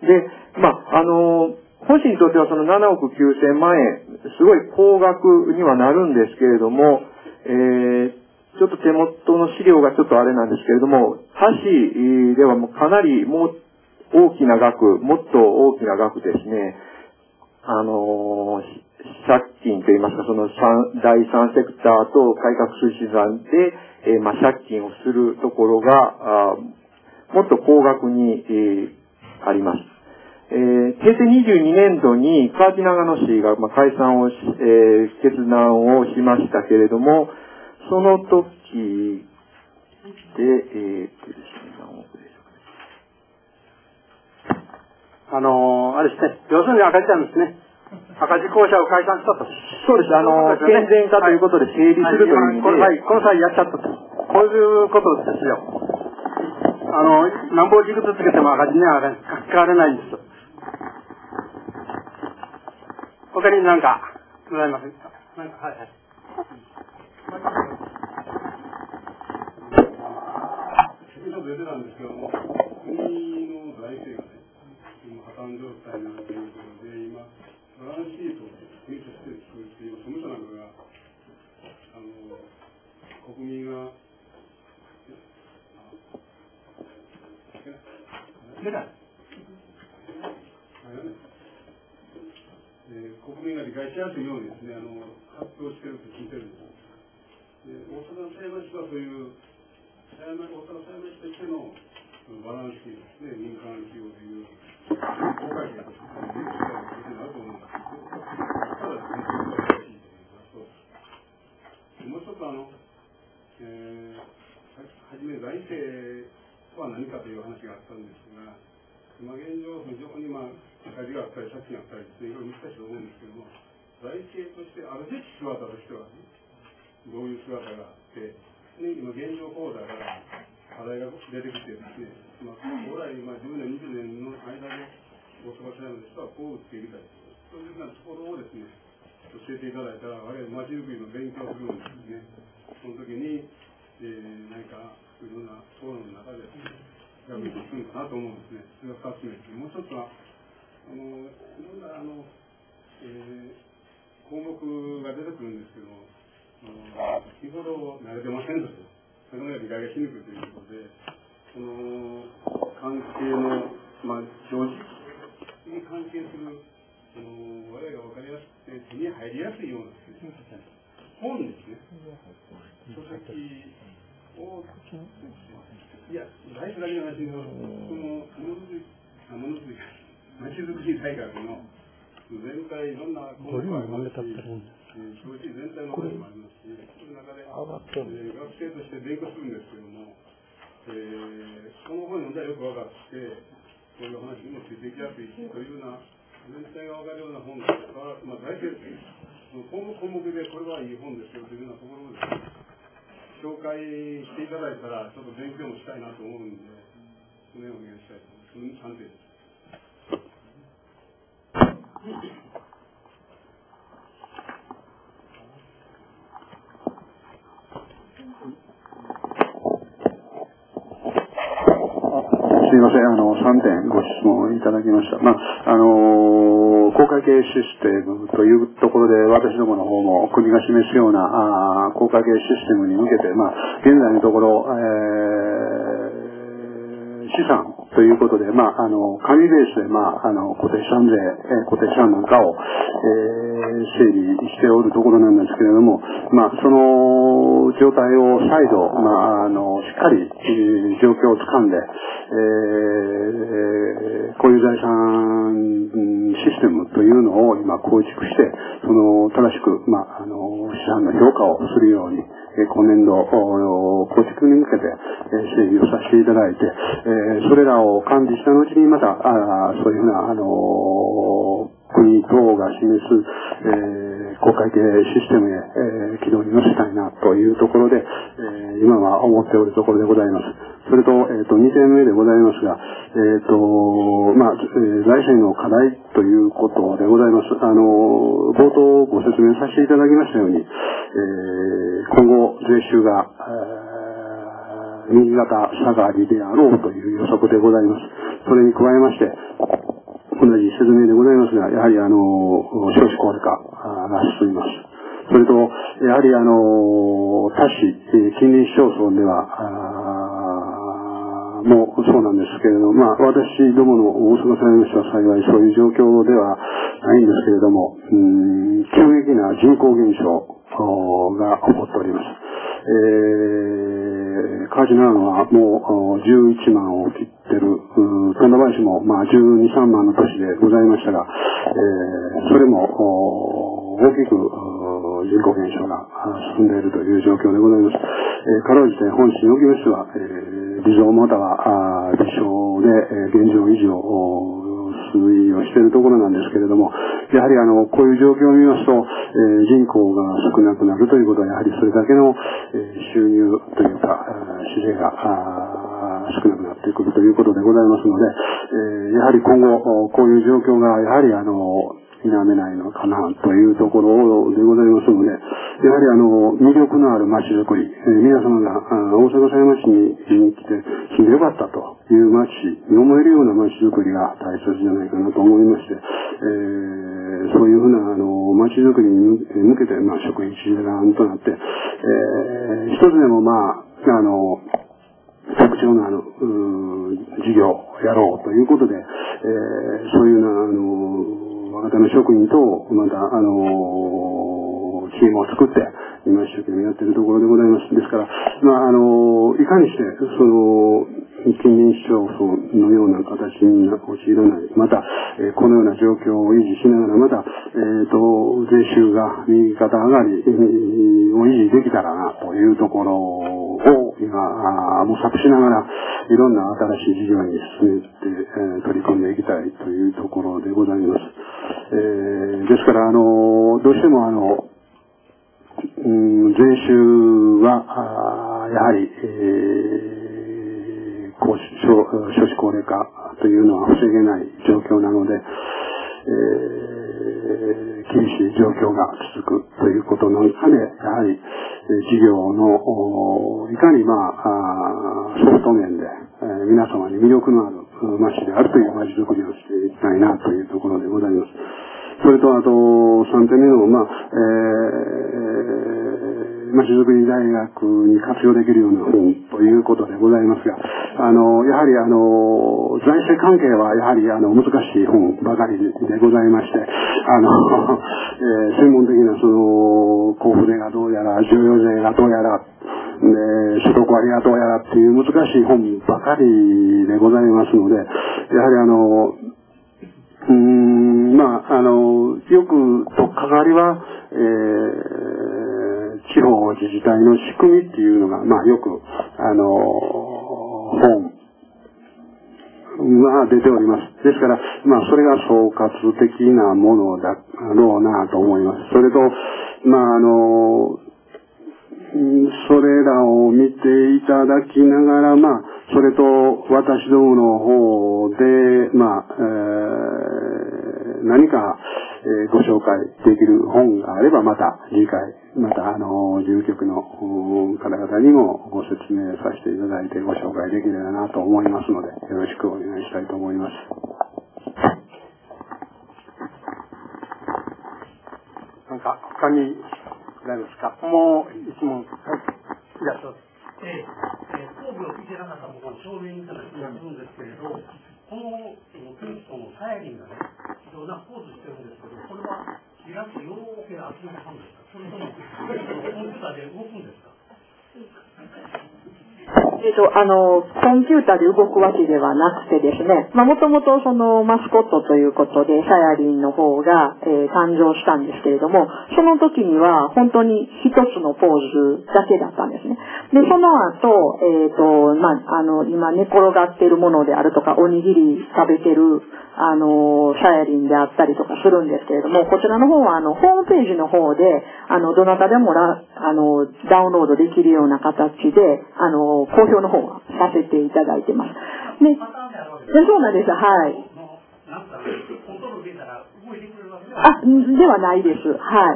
で、本市にとってはその7億9000万円、すごい高額にはなるんですけれども、ちょっと手元の資料がちょっとあれなんですけれども、他市ではもうかなりもっと大きな額ですね、借金といいますか、その第三セクターと改革推進団で、借金をするところが、もっと高額に、あります。平成22年度に河内長野市が、解散を決断をしましたけれども、その時で、何億でしょうか。 あれですね、要するに赤字なんですね。赤字公社を解散したと。 そうです。健全化ということで整理するという意味で。 この際やっちゃったと。こういうことですよ。なんぼ軸つけても赤字には書かれないんです。他に何かございませんか？はいはい。 ちょっと出てたんですけども、国の財政がね、今破綻状態になっていることで、今、バランスシートを国として作るっていう総務省なんかが、国民が、国民が理解しやすいようにですね、発表していると聞いてるんです。大阪狭山市はそういう大阪狭山市としてのバランスシートですね、民間企業でいう公開赤字があったり借金があったりですね、いろいろ難しいと思うんですけども、財政としてあるべき姿としては、ね、どういう姿があって、ね、今現状講座から課題が出てきてですね、将来、10年、20年の間でお過ごしになる人はこう打っていきたい。そういうようなところをですね、教えていただいたら、あるいはまちづくりの勉強をするんですね。その時に、何かいろんな討論の中で役に立つのかなと思うんですね。それが2つ目です。もう一つは、いろんな項目が出てくるんですけども、日ほど慣れてませんので、なかなか理解がしにくいということで、この関係の、常識に関係する、我々が分かりやすくて手に入りやすいようなですね、本ですね、書籍を、いや、大事だけの話で、まちづくり大学の全体いろんな項目がありますし、教師全体の話もありますし、その中で、学生として勉強するんですけども、この本読んだらよく分かって、こういう話にもついていきやすいし、というような、全体が分かるような本ですから、大体、項目でこれはいい本ですよというようなところをですね、紹介していただいたら、ちょっと勉強もしたいなと思うんで、そのようにお願いしたいと思います。その3点です。 すみません、3点ご質問いただきました。公会計システムというところで、私どもの方も国が示すような公会計システムに向けて、現在のところ、資産ということで、紙ベースで、固定資産なんかを、整理しておるところなんですけれども、その状態を再度、しっかり、状況をつかんで、こういう財産システムというのを今構築して、正しく、資産の評価をするように、今年度構築に向けて整備をさせていただいて、それらを完備した後にまた、そういうふうな、国等が示す、公会計システムへ、軌道に乗せたいなというところで、今は思っておるところでございます。それと、2点目でございますが、財政の課題ということでございます。冒頭ご説明させていただきましたように、今後税収が、右肩下がりであろうという予測でございます。それに加えまして、同じ説明でございますが、やはり少子高齢化が進みます。それと、やはり他市、近隣市町村では、もうそうなんですけれども、私どもの大阪裁判所は幸いそういう状況ではないんですけれども、急激な人口減少が起こっております。河内長野はもう11万を切ってる、富田林も12、13万の都市でございましたが、それも大きく人口減少が進んでいるという状況でございます。かろうじて本市におきましては、微増または微小で現状維持を推移をしているところなんですけれども、やはりこういう状況を見ますと、人口が少なくなるということは、やはりそれだけの収入というか、市税が少なくなってくるということでございますので、やはり今後、こういう状況が、やはり否めないのかなというところでございますので、やはり魅力のある街づくり、皆様が大阪狭山市に来て住んでよかったという街に思えるような街づくりが大切じゃないかなと思いまして、そういうふうな街づくりに向けて、職員一覧となって、一つでも特徴のある事業をやろうということで、そういうような若手の職員とまたチームを作って今一生懸命やっているところでございます。ですから、いかにして近隣市町村のような形に陥らない、また、このような状況を維持しながら、また、税収が右肩上がりを維持できたらなというところを今模索しながら、いろんな新しい事業に進めて、取り組んでいきたいというところのでございます。ですから、どうしても税収は、やはり、少子高齢化というのは防げない状況なので、厳しい状況が続くということの中で、やはり、事業の、いかにソフト面で、皆様に魅力のある町であるという町づくりをしていきたいなというところでございます。それと、あと、3点目の、町づくり大学に活用できるような本ということでございますが、やはり財政関係はやはり難しい本ばかりでございまして、専門的な交付税がどうやら、重要税がどうやら、所得割がどうやらっていう難しい本ばかりでございますので、やはりよくとっかかりは、地方自治体の仕組みっていうのが、よく、本が出ております。ですから、それが総括的なものだろうなと思います。それと、それらを見ていただきながら、それと私どもの方で、何か、ご紹介できる本があれば、また次回、事務局の方々にもご説明させていただいてご紹介できればなと思いますので、よろしくお願いしたいと思います。 なんか他にございますか？もう一問。はい。じゃあ、そうです。 神戸を聞いてなかった僕の証明みたいな気がするんですけれど、このテントのサヤリンがね、非常なポーズしてるんですけど、これはリラックスよーけ集めたんですか？それともコンピューターで動くんですか？ コンピューターで動くわけではなくてですね、もともとそのマスコットということで、サヤリンの方が、誕生したんですけれども、その時には本当に一つのポーズだけだったんですね。で、その後、今寝転がっているものであるとか、おにぎり食べてる、サヤリンであったりとかするんですけれども、こちらの方は、ホームページの方で、どなたでもダウンロードできるような形で、公表の方はさせていただいてます。ね。そうなんです。はい。ではないです。はい。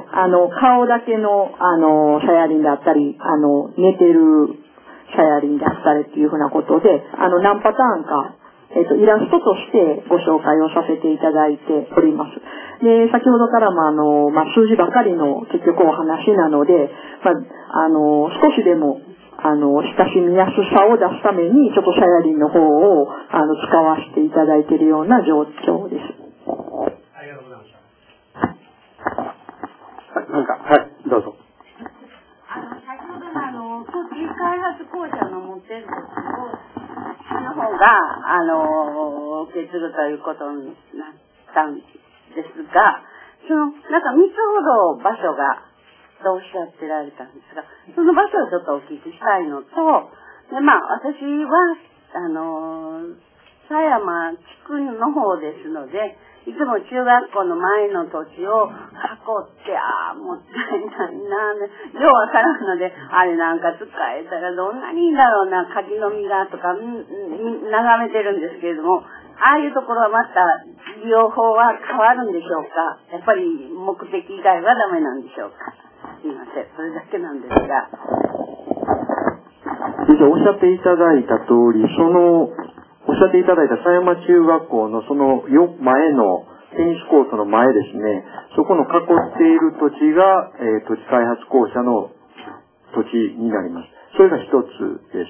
顔だけの、サヤリンであったり、寝てるサヤリンであったりっていうふうなことで、何パターンか、イラストとしてご紹介をさせていただいております。で、先ほどからも数字ばかりの結局お話なので、少しでも、親しみやすさを出すために、ちょっとサヤリンの方を、使わせていただいているような状況です。 ありがとうございました。 はい、どうぞ。 先ほどの、土地開発公社の持っている土地を、の方が、受け継ぐということになったんですが、3つほど場所が、とおっしゃってられたんですが、その場所をちょっとお聞きしたいのと、で、私は、狭山地区の方ですので、いつも中学校の前の土地を囲って、もったいないな、ようわからんので、あれなんか使えたらどんなにいいんだろうな、柿の実がとか、眺めてるんですけれども、ああいうところはまた利用法は変わるんでしょうか？やっぱり目的以外はダメなんでしょうか？すみません、それだけなんですが。 おっしゃっていただいた通り、おっしゃっていただいた狭山中学校のその前のテニスコートの前ですね、そこの囲っている土地が、土地開発公社の土地になります。それが一つです。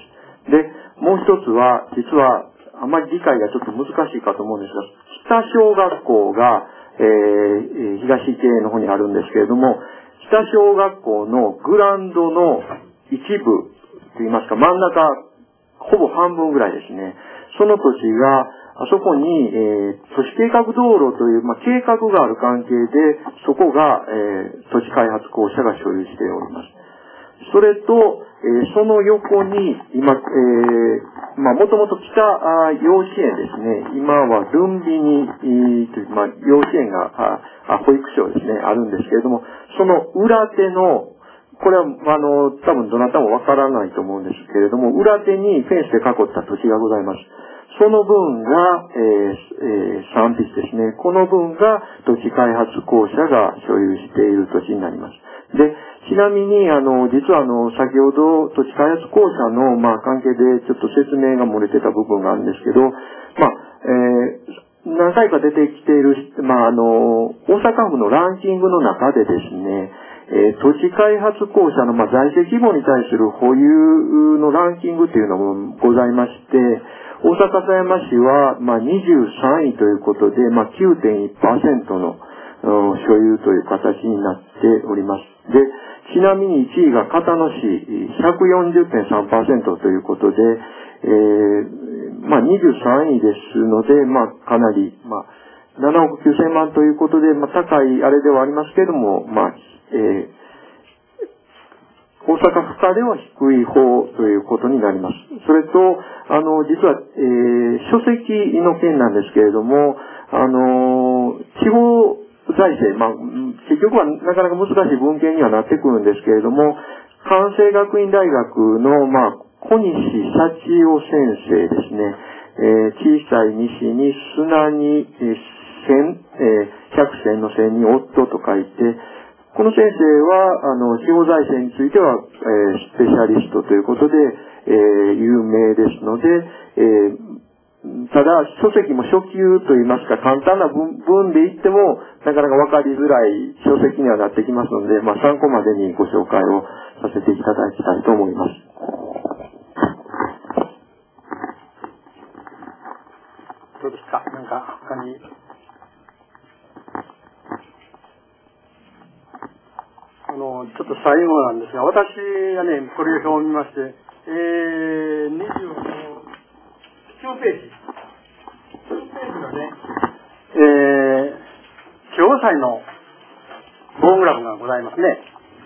で、もう一つは、実は、あまり理解がちょっと難しいかと思うんですが、北小学校が、東池の方にあるんですけれども、北小学校のグラウンドの一部といいますか、真ん中、ほぼ半分ぐらいですね。その土地が、あそこに、都市計画道路という、計画がある関係で、そこが、土地開発公社が所有しております。 それと、その横に、今、もともと北幼稚園ですね、今はルンビニという、幼稚園が、保育所ですね、あるんですけれども、その裏手の、これは、多分どなたもわからないと思うんですけれども、裏手にフェンスで囲った土地がございます。その分が、3筆ですね。この分が土地開発公社が所有している土地になります。で、ちなみに、実は先ほど土地開発公社の、関係でちょっと説明が漏れてた部分があるんですけど、何回か出てきている、大阪府のランキングの中でですね、土地開発公社の、財政規模に対する保有のランキングというのもございまして、大阪狭山市は、23位ということで、9.1% の所有という形になっております。で、ちなみに1位が片野市 140.3% ということで、23位ですので、かなり、7億9000万ということで、高いあれではありますけれども、大阪府下では低い方ということになります。それと、実は、書籍の件なんですけれども、地方財政、結局はなかなか難しい文献にはなってくるんですけれども、関西学院大学の、小西幸夫先生ですね、小さい西に砂に百戦の戦に夫と書いて、この先生は、地方財政については、スペシャリストということで、有名ですので、ただ、書籍も初級といいますか、簡単な文で言っても、なかなかわかりづらい書籍にはなってきますので、参考までにご紹介をさせていただきたいと思います。 どうですか？なんか他に。ちょっと最後なんですが、私がね、これを見まして、29ページ。9ページのね、地方債の棒グラフがございますね。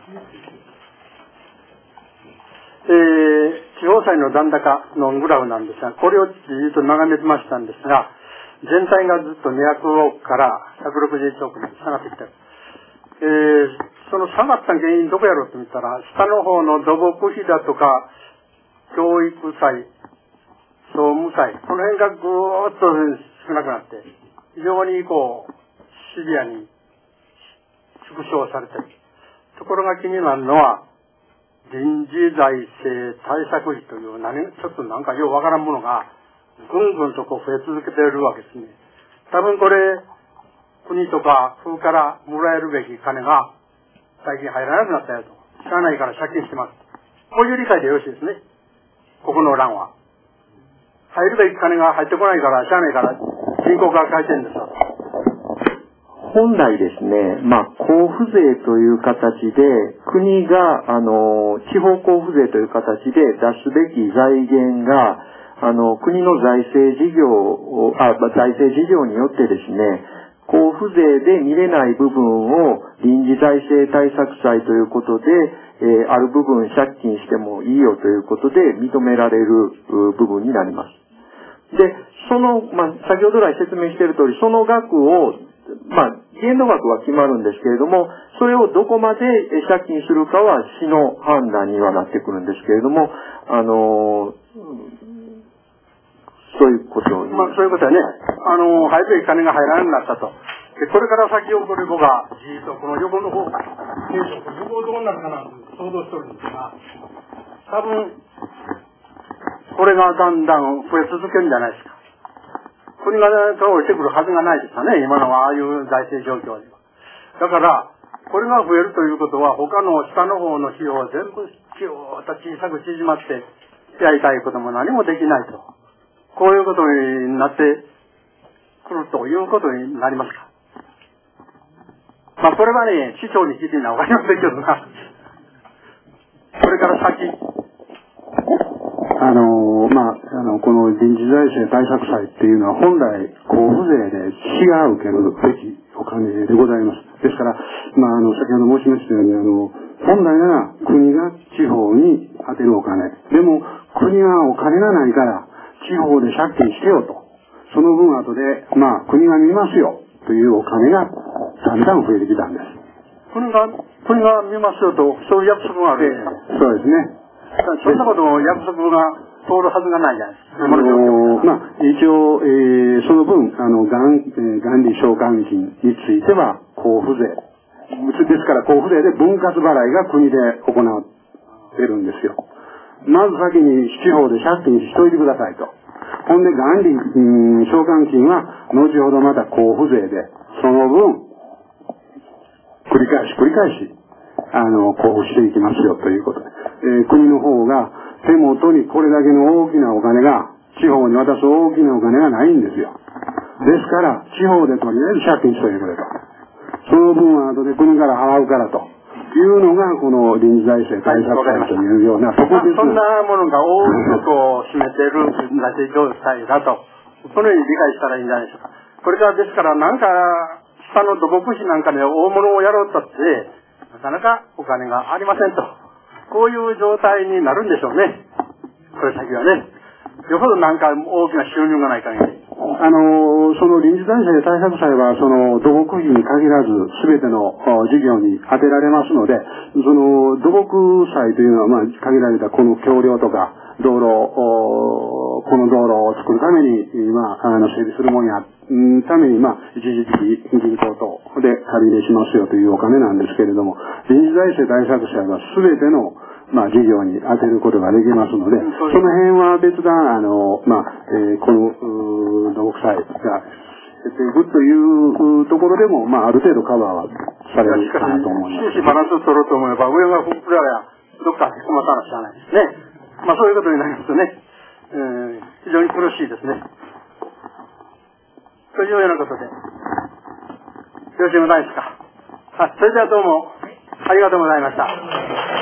地方債の残高のグラフなんですが、これをずっと眺めてましたんですが、全体がずっと200億から161億に下がってきてる。その下がった原因どこやろうと見たら、下の方の土木費だとか、教育債、総務債、この辺がぐーっと少なくなって、非常にシビアに縮小されている。ところが気になるのは、臨時財政対策費というちょっとなんかようわからんものが、ぐんぐんと増え続けているわけですね。多分これ、国とか府からもらえるべき金が最近入らなくなったよと。しゃあないから借金してます。こういう理解でよろしいですね。ここの欄は。入るべき金が入ってこないから、しゃあないから人口から返してるんですよ。 本来ですね、交付税という形で、国が、地方交付税という形で出すべき財源が、国の財政事業によってですね、交付税で見れない部分を臨時財政対策債ということで、ある部分借金してもいいよということで認められる部分になります。で、先ほど来説明している通り、その額を、限度額は決まるんですけれども、それをどこまで借金するかは市の判断にはなってくるんですけれども、そういうことをそういうことはね、入るべき金が入らなくなったと。で、これから先起こる子が、じーっとこの横の方、横どうなるかなと想像しておるんですが、多分、これがだんだん増え続けるんじゃないですか。国が降りてくるはずがないですかね、今のああいう財政状況では。だから、これが増えるということは、他の下の方の費用を全部キューッと小さく縮まって、やりたいことも何もできないと。こういうことになってくるということになりますか。これはね、市長に聞いてみなわかりませんけどな。これから先。 この臨時財政対策債っていうのは本来交付税で市が受けるべきお金でございます。ですから、先ほど申しましたように、府本来なら国が地方に充てるお金。でも国はお金がないから地方で借金してよと。その分後で、国が見ますよというお金がだんだん増えてきたんです。 国が見ますよと、そういう約束がある。 そうですね。 そんなことを約束が通るはずがないじゃないですか。 一応、その分、元利償還金については交付税。ですから交付税で分割払いが国で行ってるんですよ。まず先に地方で借金しといてくださいと。ほんで元利償還金は後ほどまた交付税で、その分、繰り返し、交付していきますよということで。国の方が手元にこれだけの大きなお金が、地方に渡す大きなお金がないんですよ。ですから、地方でとりあえず借金しといてくれと。その分は後で国から払うからというのが、この臨時財政対策会というような、 そんなものが大きく占めている臨時財政状態だと、そのように理解したらいいんじゃないでしょうか。これからですから、なんか、下の土木費なんかで大物をやろうとって、なかなかお金がありませんと。こういう状態になるんでしょうね。これ先はね。よほどなんか大きな収入がない限り。 その臨時財政対策債は、その土木費に限らず、すべての事業に充てられますので、その土木債というのは、限られたこの橋梁とか、道路、この道路を作るために、整備するもんや、ために、一時的銀行等で借り入れしますよというお金なんですけれども、臨時財政対策債はすべての事業に充てることができますので、その辺は別段、この土木債が出ていくというところでも、ある程度カバーはされるかなと思います。 しかし、バランスを取ろうと思えば、上がふくらや、どっかへこまさなきゃないですね。そういうことになりますとね、非常に苦しいですね。というようなことで、よろしいございますか。それではどうも、ありがとうございました。